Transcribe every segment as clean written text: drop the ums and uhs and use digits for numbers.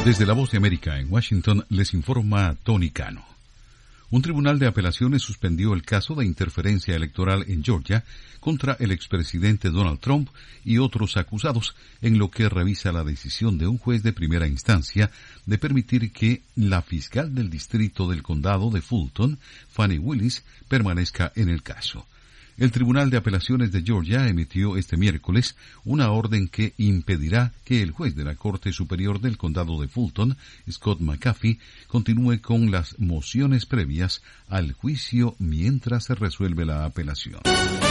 Desde La Voz de América en Washington les informa Tony Cano. Un tribunal de apelaciones suspendió el caso de interferencia electoral en Georgia contra el expresidente Donald Trump y otros acusados, en lo que revisa la decisión de un juez de primera instancia de permitir que la fiscal del distrito del condado de Fulton, Fani Willis, permanezca en el caso. El Tribunal de Apelaciones de Georgia emitió este miércoles una orden que impedirá que el juez de la Corte Superior del Condado de Fulton, Scott McAfee, continúe con las mociones previas al juicio mientras se resuelve la apelación.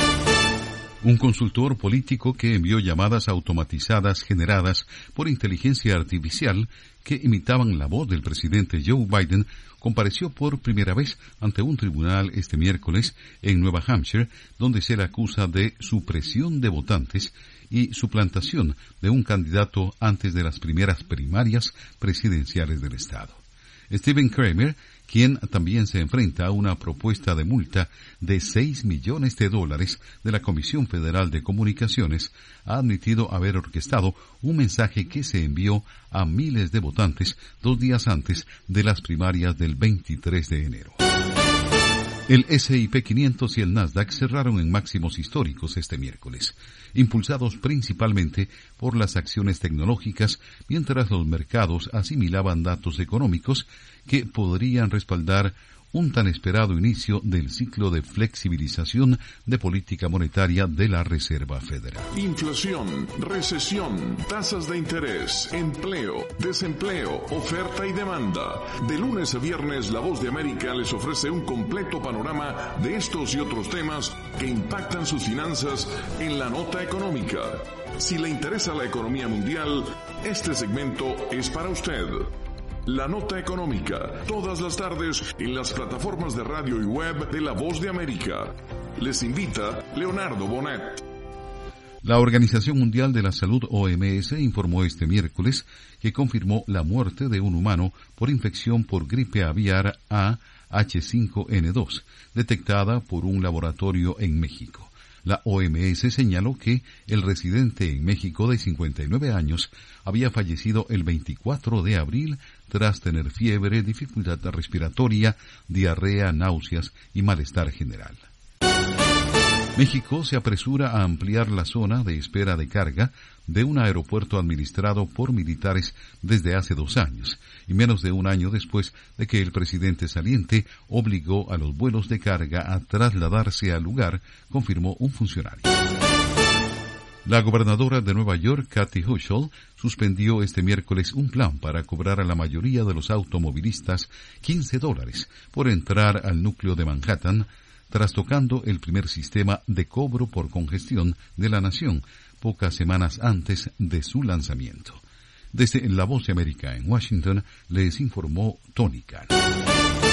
Un consultor político que envió llamadas automatizadas generadas por inteligencia artificial que imitaban la voz del presidente Joe Biden compareció por primera vez ante un tribunal este miércoles en Nueva Hampshire, donde se le acusa de supresión de votantes y suplantación de un candidato antes de las primeras primarias presidenciales del estado. Stephen Kramer, quien también se enfrenta a una propuesta de multa de $6 millones de la Comisión Federal de Comunicaciones, ha admitido haber orquestado un mensaje que se envió a miles de votantes 2 días antes de las primarias del 23 de enero. El S&P 500 y el Nasdaq cerraron en máximos históricos este miércoles, impulsados principalmente por las acciones tecnológicas, mientras los mercados asimilaban datos económicos que podrían respaldar un tan esperado inicio del ciclo de flexibilización de política monetaria de la Reserva Federal. Inflación, recesión, tasas de interés, empleo, desempleo, oferta y demanda. De lunes a viernes, La Voz de América les ofrece un completo panorama de estos y otros temas que impactan sus finanzas en la nota económica. Si le interesa la economía mundial, este segmento es para usted. La Nota Económica, todas las tardes en las plataformas de radio y web de La Voz de América. Les invita Leonardo Bonet. La Organización Mundial de la Salud, OMS, informó este miércoles que confirmó la muerte de un humano por infección por gripe aviar A H5N2, detectada por un laboratorio en México. La OMS señaló que el residente en México de 59 años había fallecido el 24 de abril tras tener fiebre, dificultad respiratoria, diarrea, náuseas y malestar general. México se apresura a ampliar la zona de espera de carga de un aeropuerto administrado por militares desde hace 2 años, y menos de un año después de que el presidente saliente obligó a los vuelos de carga a trasladarse al lugar, confirmó un funcionario. La gobernadora de Nueva York, Kathy Hochul, suspendió este miércoles un plan para cobrar a la mayoría de los automovilistas $15 por entrar al núcleo de Manhattan, trastocando el primer sistema de cobro por congestión de la nación, pocas semanas antes de su lanzamiento. Desde La Voz de América en Washington, les informó Tony Cano.